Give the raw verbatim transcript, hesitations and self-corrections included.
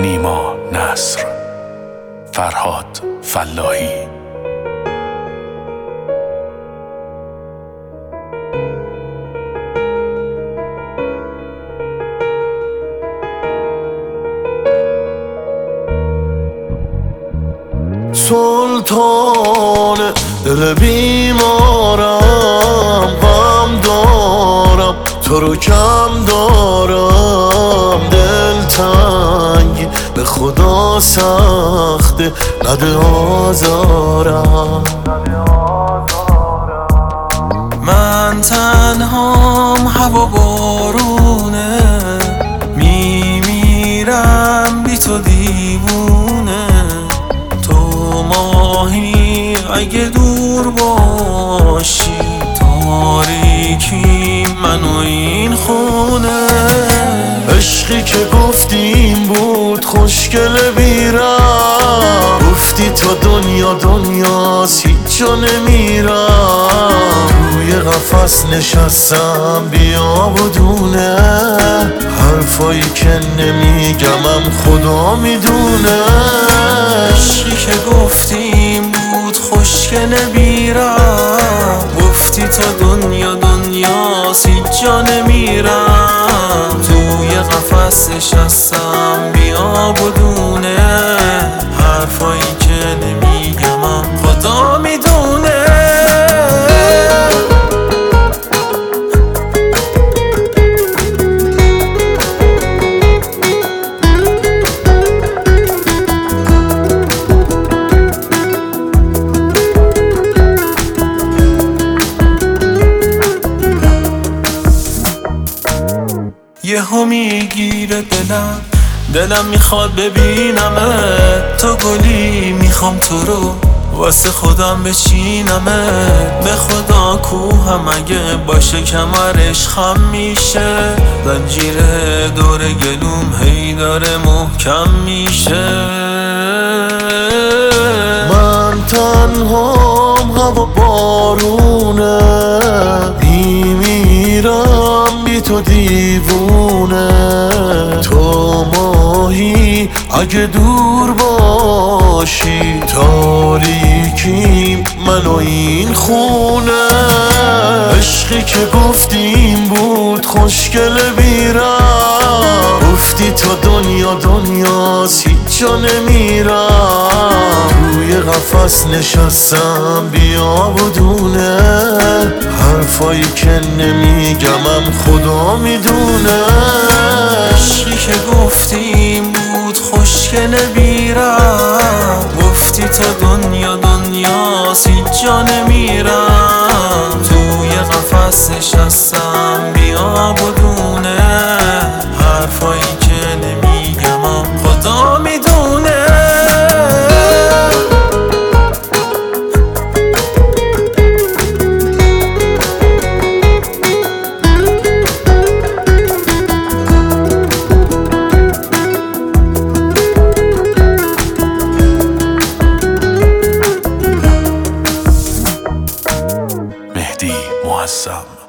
نیما نصر، فرهاد فلاحی. سلطان دل بیمارم، غم دارم تو رو کم دارم، دل تنگ به خدا سخته نده آزارم. من تنهام هوا بارونه، میمیرم بی تو دیوونه. تو ماهی اگه دور باشی، تاریکی من و این خونه. عشقی که گفتیم بود خوشگل بیرم، گفتی تا دنیا دنیاست هیچ جا نمیرم. روی قفس نشستم بیا بدونه، حرفایی که نمیگمم خدا میدونه. عشقی که گفتیم بود خوشگل بیرم، گفتی تا دنیا دنیاست هیچ جا نمیرم. توی قفس نشستم بیا بدونه، حرفایی که نمیگمم خدا میدونه. یهو میگیره دلم، دلم میخواد ببینمه. تو گلی میخوام تو رو واسه خودم بچینمه. به خدا کوهم اگه باشه کمرش خم میشه، زنجیر دور گلوم هی داره محکم میشه. من تنهام هوا بارونه، میمیرم بی تو دیوونه. تو ماهی اگه دور باشی، تاریکیم من و این خونه. عشقی که گفتیم بود خوشگل بیرم، گفتی تا دنیا دنیاست هیچ جا نمیرم. روی قفس نشستم بیا بدونه، حرفایی که نمیگمم خدا میدونه. عشقی که گفتیم بود خوشگل بیرم، گفتی تا دنیا دنیاست هیچ جا نمیرم. توی قفس نشستم بیا بدونه، حرفایی که نمیگمم خدا میدونه. مهدی معظم.